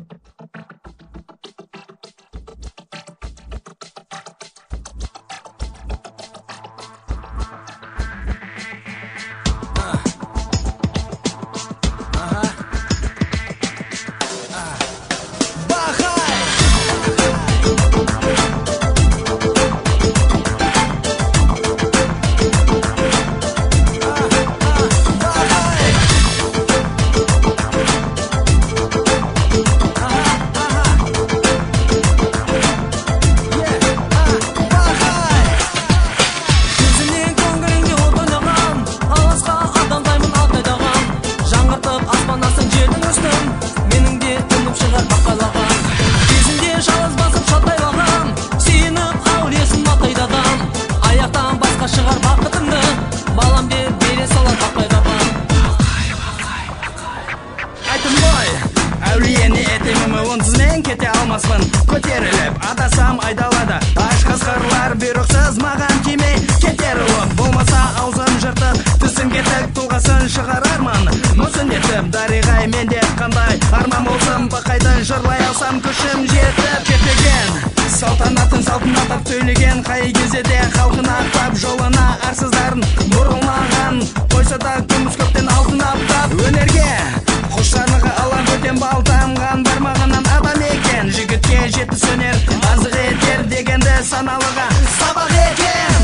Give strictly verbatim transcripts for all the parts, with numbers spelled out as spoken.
Көтеріліп, адасам айдалада Аш қасқырлар бұйрықсыз маған тимей кетер от. Болмаса аузын жыртып, түсін кетіп тұлғасын шығарармын. Мұсын етіп, дариғай менде қандай арман болсам, бақайдан жырлай алсам күшім жетіп кетпеген. Салтанатын салтанатып сөйлеген, қай кезде де халқын ақтап, жолына арсыздарын бұрылмаған. Қойса да күміс көптен алтын аптап, өнерге құштарлығы алан көтен балтамған бармағынан адам екен. Жігітке жеті сөнер, азық етер дегенді саналыға сабақ екен.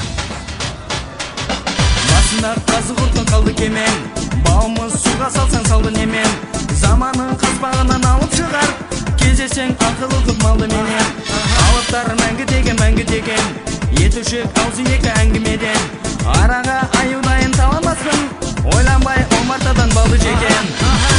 Басында қазы құртын қалды кемен, бауымыз суға салсаң салды немен. Заманын қаспағынан алып шығар, кезесең ақылы тұтмалды менен. Алыптар мәңгі деген мәңгі деген, етушік аузы екі әңгімеден. Араға аюдайын таламаспын, ойланбай омартадан балды жеген.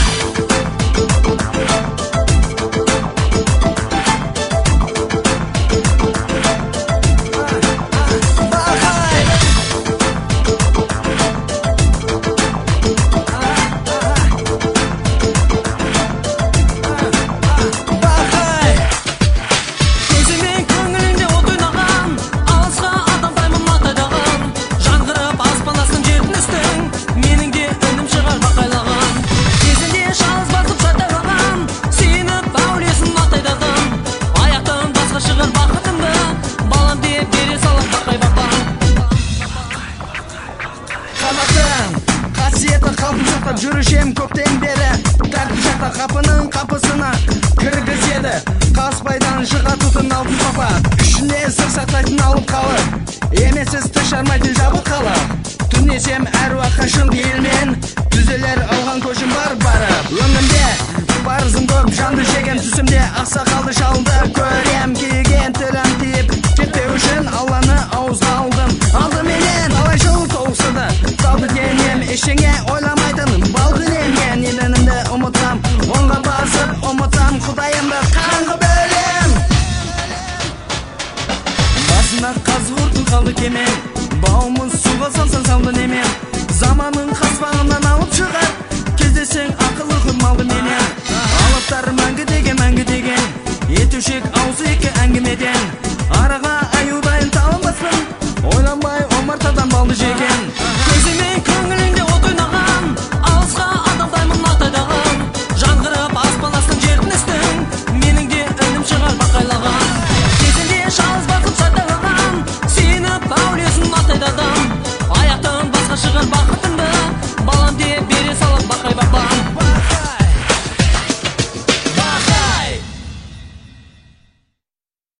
Қасиеті қалпын сақтап жүрішем көптен бері. Тәртіп жақта қапының қапысына кіргізеді. Қаспайдан шыға тұтын алтын папа, ішіне сыр сақтайтын алып қалып, емесіз тіс жармайтын жабық қалып. Түнесем әруаққа шын пейілмен, түзелер алған көшім бар барып. Өңімде парызым көп жанды жеген, түсімде ақсақалды шалды көрем. Киген тілім тиіп кетпеу үшін Алланы ауызға алдым. Алды менен алай жыл толсыды, салды денем ештеңе ойламайтын балғынем. Мен едінімді ұмытсам, оңға басып ұмытсам, құдайымды қанғы бөлем. Басында қазы құртын қалды кемен,